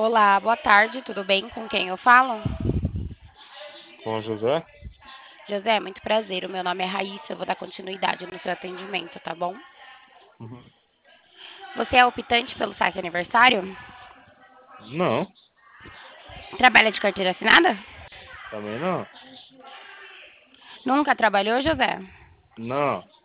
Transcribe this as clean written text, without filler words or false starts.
Olá, boa tarde, tudo bem? Com quem eu falo? Com o José? José, muito prazer. O meu nome é Raíssa, eu vou dar continuidade no seu atendimento, tá bom? Uhum. Você é optante pelo saque aniversário? Não, Trabalha de carteira assinada? também não. Nunca trabalhou, José? Não.